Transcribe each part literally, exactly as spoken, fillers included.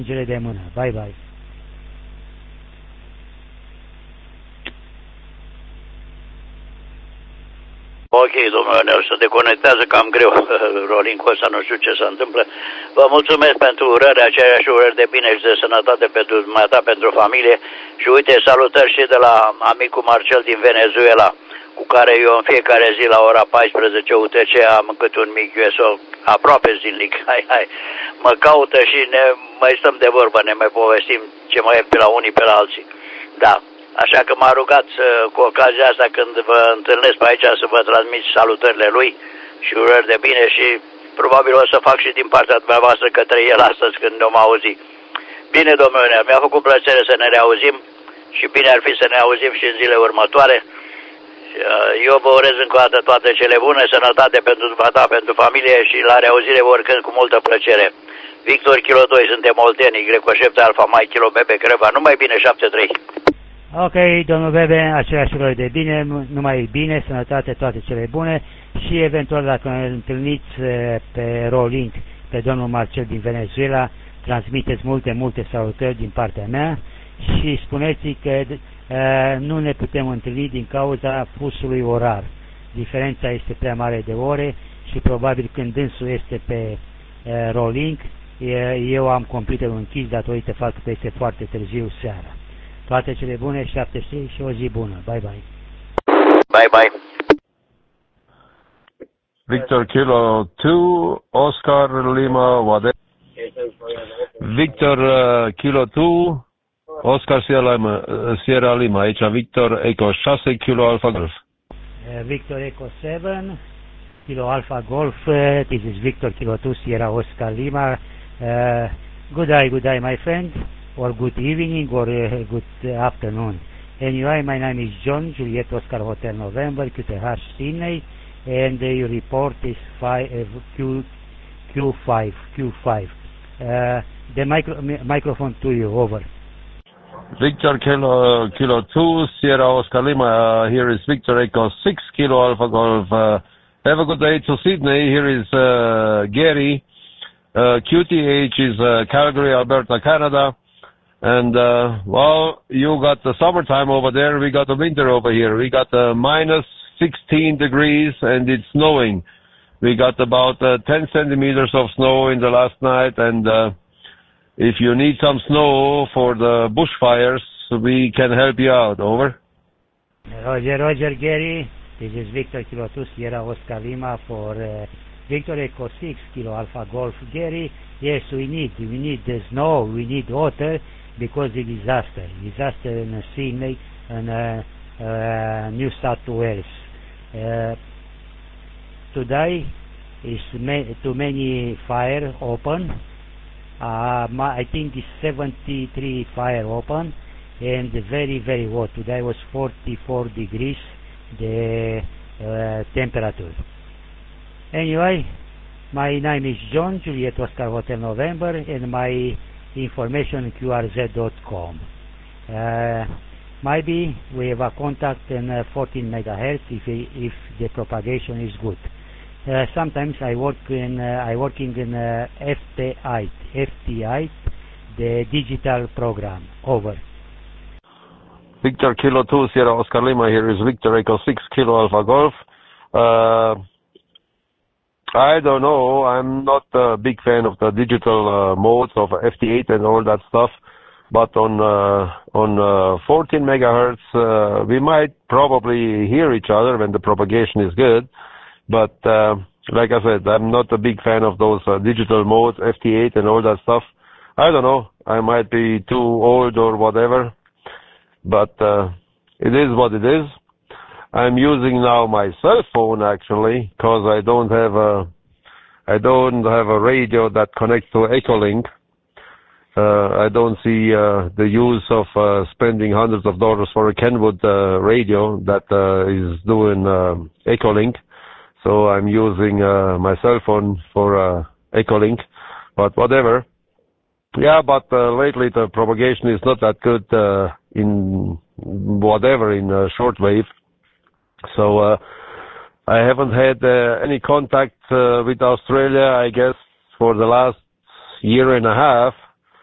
Cele de mână. Bye bye. Ok, domnule Nel, se deconectează cam greu rolling-ul ăsta, nu știu ce se întâmplă. Vă mulțumesc pentru urări, aceleași urări de bine și de sănătate pentru dumneata, pentru familie. Și uite, salutări și de la amicul Marcel din Venezuela, cu care eu în fiecare zi la ora paisprezece U T C am câte un mic U S O, aproape zilnic. Hai, hai, mă caută și ne mai stăm de vorbă, ne mai povestim ce mai e pe la unii, pe la alții. Da. Așa că m-a rugat cu ocazia asta când vă întâlnesc pe aici să vă transmit salutările lui și urări de bine și probabil o să fac și din partea dumneavoastră către el astăzi când ne-om auzi. Bine, domnule, mi-a făcut plăcere să ne reauzim și bine ar fi să ne auzim și în zile următoare. Eu vă urez încă o dată toate cele bune, sănătate pentru dumneata, pentru familie și la reauzire oricând cu multă plăcere. Victor Kilo doi, suntem Olteni, Greco șapte Alfa Mike Kilo Bebe Creva, numai bine, șapte trei. Ok, domnul Bebe, aceleași urări de bine, numai bine, sănătate, toate cele bune și eventual dacă ne întâlniți pe Rolling pe domnul Marcel din Venezuela, transmiteți multe, multe salutări din partea mea și spuneți că uh, nu ne putem întâlni din cauza fusului orar. Diferența este prea mare de ore și probabil când dânsul este pe uh, Rolling, eu am computerul închis datorită faptului că este foarte târziu seara. Toate cele bune, șapte trei și o zi bună. Bye bye. Bye bye. Victor Kilo two, Oscar Lima, whatever. Victor uh, Kilo two, Oscar Sierra Lima, uh, Sierra Lima. Aici Victor Eco six, Kilo Alpha Golf. Uh, Victor Eco seven, Kilo Alpha Golf. Uh, this is Victor Kilo two, Sierra Oscar Lima. Uh, good day, good day, my friend. Or good evening, or uh, good afternoon. Anyway, my name is John, Juliet Oscar Hotel November, Q T H Sydney, and uh, your report is five, uh, Q, Q5, Q5. Uh, the micro, microphone to you, over. Victor Kilo, Kilo two, Sierra Oscar Lima, uh, here is Victor Echo six, Kilo Alpha Golf. Uh, have a good day to Sydney, here is uh, Gary, uh, Q T H is uh, Calgary, Alberta, Canada. And, uh, well, you got the summertime over there, we got the winter over here. We got uh, minus sixteen degrees and it's snowing. We got about uh, ten centimeters of snow in the last night, and uh, if you need some snow for the bushfires, we can help you out. Over. Roger, Roger, Gary. This is Victor Kilo two, Sierra Oscar Lima for uh, Victor Echo six, Kilo Alpha Golf. Gary, yes, we need, we need the snow, we need water, because the disaster, disaster in Sydney and uh, uh, New South Wales. Uh, today is ma too many fire open. Uh, my, I think it's seventy-three fire open and very very hot. Today was forty-four degrees the uh, temperature. Anyway, my name is John, Juliet Oscar Hotel November, and my information Q R Z dot com. Uh, maybe we have a contact in uh, fourteen megahertz if if the propagation is good. Uh, sometimes I work in uh, I working in uh, F T I, F T I, the digital program. Over. Victor Kilo two, Sierra Oscar Lima. Here is Victor Echo six, Kilo Alpha Golf. Uh, I don't know. I'm not a big fan of the digital uh, modes of F T eight and all that stuff. But on uh, on uh, fourteen megahertz, uh, we might probably hear each other when the propagation is good. But uh, like I said, I'm not a big fan of those uh, digital modes, F T eight and all that stuff. I don't know. I might be too old or whatever. But uh, it is what it is. I'm using now my cell phone actually, because I don't have a I don't have a radio that connects to Echolink. Uh, I don't see uh, the use of uh, spending hundreds of dollars for a Kenwood uh, radio that uh, is doing uh, Echolink. So I'm using uh, my cell phone for uh, Echolink. But whatever. Yeah, but uh, lately the propagation is not that good uh, in whatever in uh, shortwave. So uh, I haven't had uh, any contact uh, with Australia, I guess, for the last year and a half.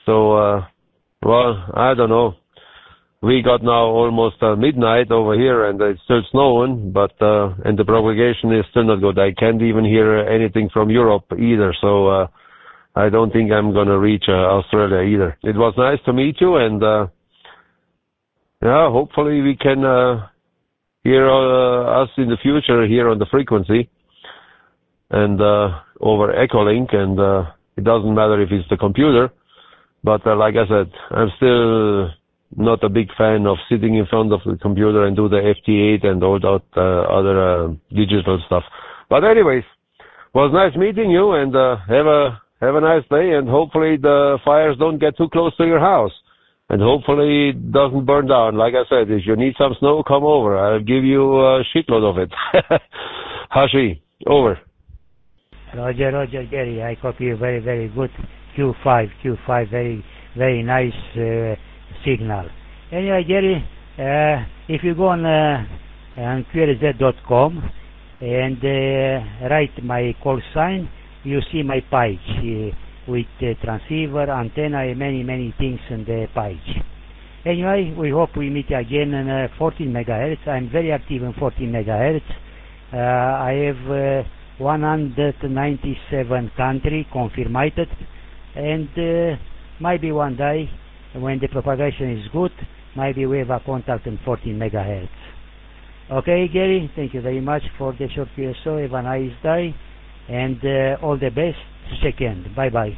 So, uh, well, I don't know. We got now almost uh, midnight over here, and it's still snowing, but uh, and the propagation is still not good. I can't even hear anything from Europe either, so uh, I don't think I'm gonna reach uh, Australia either. It was nice to meet you, and uh, yeah, hopefully we can uh, hear uh, us in the future here on the frequency and uh, over Echolink, and uh, it doesn't matter if it's the computer, but uh, like I said, I'm still not a big fan of sitting in front of the computer and do the F T eight and all that uh, other uh, digital stuff. But anyways, was nice meeting you, and uh, have a have a nice day, and hopefully the fires don't get too close to your house, and hopefully it doesn't burn down. Like I said, if you need some snow, come over. I'll give you a shitload of it. Hashi, over. Roger, Roger, Gary, I copy you very, very good. Q five, Q five, very, very nice uh, signal. Anyway, Gary, uh, if you go on, uh, on Q R Z dot com and uh, write my call sign, you see my page uh, with uh, transceiver, antenna, and many, many things in the page. Anyway, we hope we meet again in uh, fourteen megahertz. I'm very active in fourteen megahertz. Uh, I have uh, one hundred ninety-seven country confirmed, and uh, maybe one day when the propagation is good, maybe we have a contact in fourteen megahertz. Okay, Gary, thank you very much for the short Q S O. Have a nice day, and uh, all the best. Second, bye bye.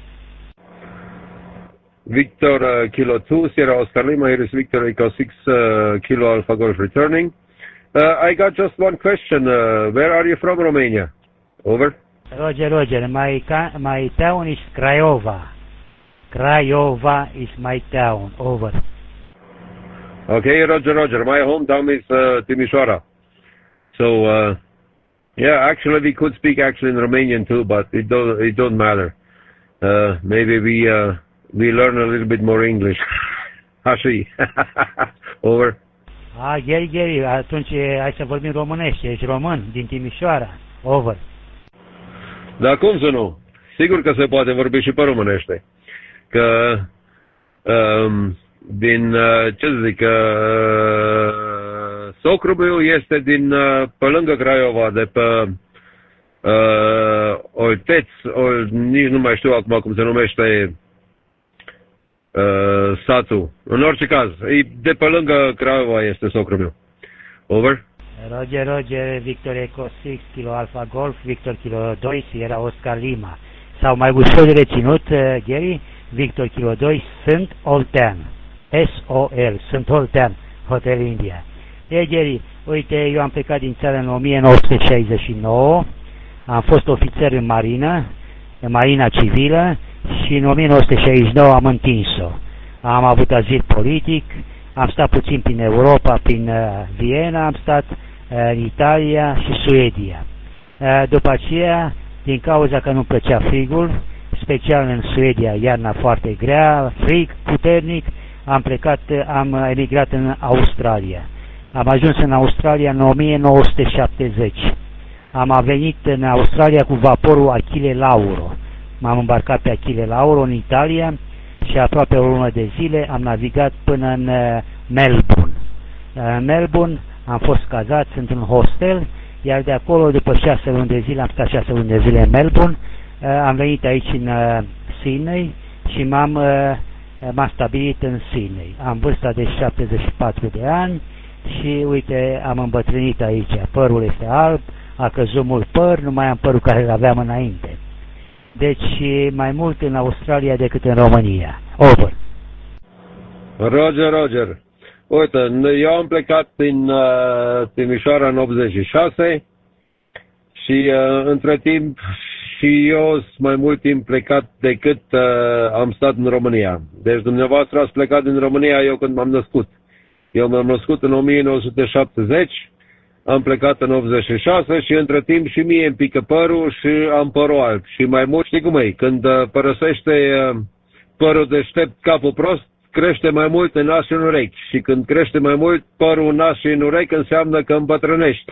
Victor uh, Kilo two, Sierra Oscar Lima, here is Victor Echo six, uh, Kilo Alpha Golf returning. Uh, I got just one question. Uh, where are you from, Romania? Over. Roger, Roger. My, my town is Craiova. Craiova is my town. Over. Okay, Roger, Roger. My hometown is uh, Timișoara. So, uh, yeah, actually we could speak actually in Romanian too, but it don't, it don't matter. Uh, maybe we, uh, we learn a little bit more English. Hashi. Over. Ah, Gary, Gary, atunci hai să vorbim românește. Ești român din Timișoara. Over. Da, cum să nu? Sigur că se poate vorbi și pe românește. Că um, din, uh, ce să zic, uh, socrul meu este din, uh, pe lângă Craiova, de pe uh, Olteț, Ol, nici nu mai știu acum cum se numește uh, satul. În orice caz, de pe lângă Craiova este socrul meu. Over. Roger, Roger, Victor Echo șase, Kilo Alpha Golf, Victor Kilo doi, Sierra Oscar Lima. Sau mai ușor de reținut, uh, Gary, Victor Kilo doi, sunt Oltean. S O L, sunt Oltean, Hotel India. E, Gary, uite, eu am plecat din țară în o mie nouă sute șaizeci și nouă, am fost ofițer în marină, în marina civilă, și în o mie nouă sute șaizeci și nouă am întins-o. Am avut azil politic, am stat puțin prin Europa, prin uh, Viena, am stat uh, în Italia și Suedia. Uh, după aceea, din cauza că nu-mi plăcea frigul, special în Suedia, iarna foarte grea, frig puternic, am plecat, am emigrat în Australia. Am ajuns în Australia în o mie nouă sute șaptezeci. Am venit în Australia cu vaporul Achille Lauro. M-am îmbarcat pe Achille Lauro în Italia și aproape o lună de zile am navigat până în Melbourne. În Melbourne am fost cazat, sunt în hostel, iar de acolo, după șase luni de zile, am stat șase luni de zile în Melbourne, am venit aici în Sydney și m-am, m-am stabilit în Sydney. Am vârsta de șaptezeci și patru de ani și, uite, am îmbătrânit aici. Părul este alb, a căzut mult păr, nu mai am părul care îl aveam înainte. Deci, mai mult în Australia decât în România. Over. Roger, Roger. Uite, eu am plecat din uh, Timișoara în optzeci și șase și uh, între timp și eu sunt mai mult timp plecat decât uh, am stat în România. Deci dumneavoastră ați plecat din România eu când m-am născut. Eu m-am născut în o mie nouă sute șaptezeci, am plecat în optzeci și șase și între timp și mie îmi pică părul și am părul alb. Și mai mult, știi cum e, când uh, părăsește uh, părul deștept capul prost, crește mai mult în nas și în urechi. Și când crește mai mult părul în nas și în urechi, înseamnă că îmbătrânești.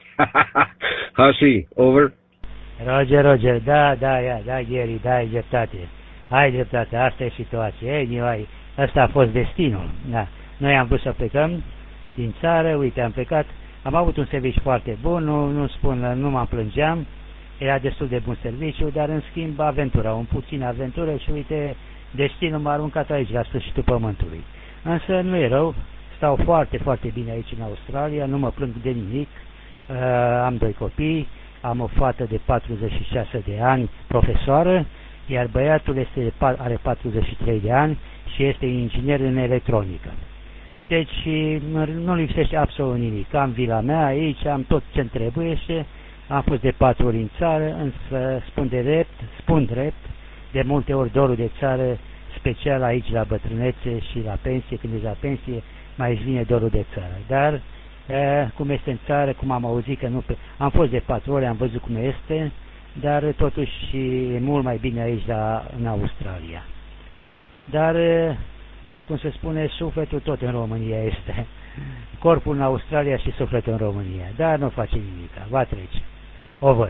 Hashi, over. Roger, Roger, da, da, da, da, Gary, da, ai dreptate. ai dreptate, asta e situația. Anyway, asta a fost destinul. Da. Noi am vrut să plecăm din țară, uite, am plecat, am avut un serviciu foarte bun, nu, nu spun, nu mă plângeam, era destul de bun serviciu, dar în schimb aventura, un puțin aventură și uite, destinul m-a aruncat aici, la sfârșitul pământului. Însă nu e rău, stau foarte, foarte bine aici în Australia, nu mă plâng de nimic, uh, am doi copii, am o fată de patruzeci și șase de ani, profesoară, iar băiatul este, are patruzeci și trei de ani și este inginer în electronică. Deci nu lipsește absolut nimic. Am vila mea aici, am tot ce-mi trebuie și am fost de patru ori în țară, însă spun de drept, spun drept, de multe ori dorul de țară, special aici la bătrânețe și la pensie, când ești la pensie, mai își vine dorul de țară. Dar, e, cum este în țară, cum am auzit că nu... Am fost de patru ori, am văzut cum este, dar totuși e mult mai bine aici la, în Australia. Dar, cum se spune, sufletul tot în România este. Corpul în Australia și sufletul în România. Dar nu face nimic, va trece. Over.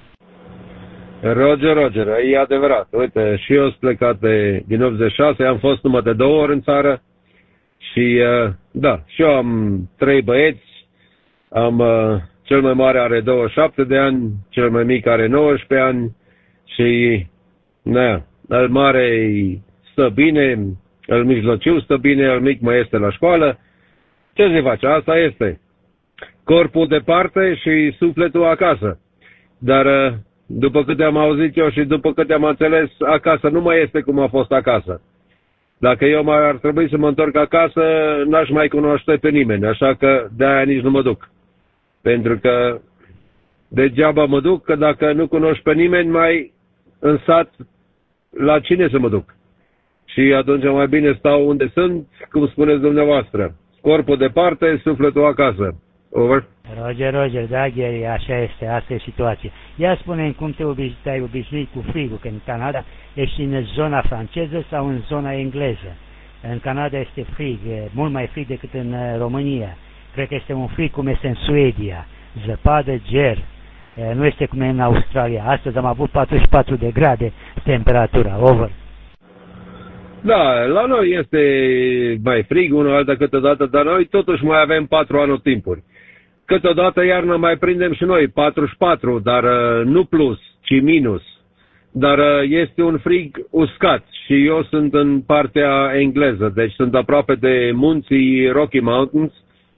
Roger, Roger, e adevărat. Uite, și eu sunt plecat de, din optzeci și șase, am fost numai de două ori în țară și, da, și eu am trei băieți, am, cel mai mare are douăzeci și șapte de ani, cel mai mic are nouăsprezece ani și, na, al mare stă bine, al mijlociu stă bine, al mic mai este la școală. Ce se face? Asta este. Corpul departe și sufletul acasă. Dar după câte am auzit eu și după câte am înțeles, acasă nu mai este cum a fost acasă. Dacă eu mai ar trebui să mă întorc acasă, n-aș mai cunoaște pe nimeni, așa că de-aia nici nu mă duc. Pentru că degeaba mă duc, că dacă nu cunoști pe nimeni, mai în sat, la cine să mă duc? Și atunci mai bine stau unde sunt, cum spuneți dumneavoastră. Corpul departe, sufletul acasă. Over. Roger, Roger, da, Gary, așa este, asta e situația. Ia spune-mi cum te obișnuit, ai obișnuit cu frigul, că în Canada ești în zona franceză sau în zona engleză. În Canada este frig, mult mai frig decât în România. Cred că este un frig cum este în Suedia, zăpadă, ger. Nu este cum e în Australia. Astăzi am avut patruzeci și patru de grade temperatura. Over. Da, la noi este mai frig, una alta câteodată, dar noi totuși mai avem patru anotimpuri. Câteodată iarna mai prindem și noi patruzeci și patru, dar uh, nu plus, ci minus. Dar uh, este un frig uscat și eu sunt în partea engleză, deci sunt aproape de munții Rocky Mountains,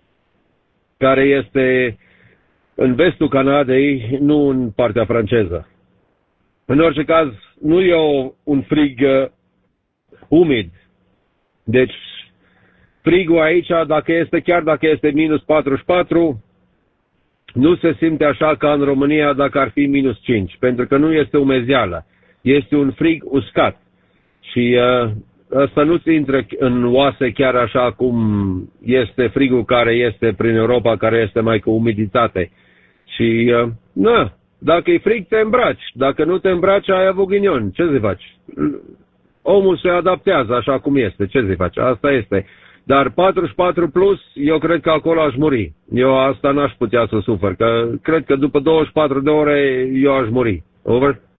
care este în vestul Canadei, nu în partea franceză. În orice caz, nu e o, un frig uh, umid. Deci, frigul aici, dacă este, chiar dacă este minus patruzeci și patru, nu se simte așa ca în România dacă ar fi minus cinci, pentru că nu este umezeală. Este un frig uscat. Și uh, ăsta nu ți intră în oase chiar așa cum este frigul care este prin Europa, care este mai cu umiditate. Și, uh, na, dacă e frig, te îmbraci. Dacă nu te îmbraci, ai avut ghinion. Ce să faci? Omul se adaptează așa cum este. Ce să faci? Asta este. Dar patruzeci și patru plus, eu cred că acolo aș muri. Eu asta n-aș putea să sufăr, că cred că după douăzeci și patru de ore eu aș muri. Over?